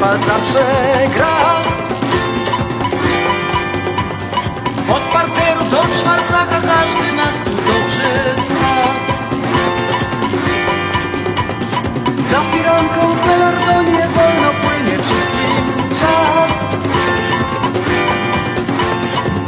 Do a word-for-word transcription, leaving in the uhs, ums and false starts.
Szwal zawsze gra. Od parteru do Czwarcaka każdy nas tu dobrze zna. Za firanką w Belardonie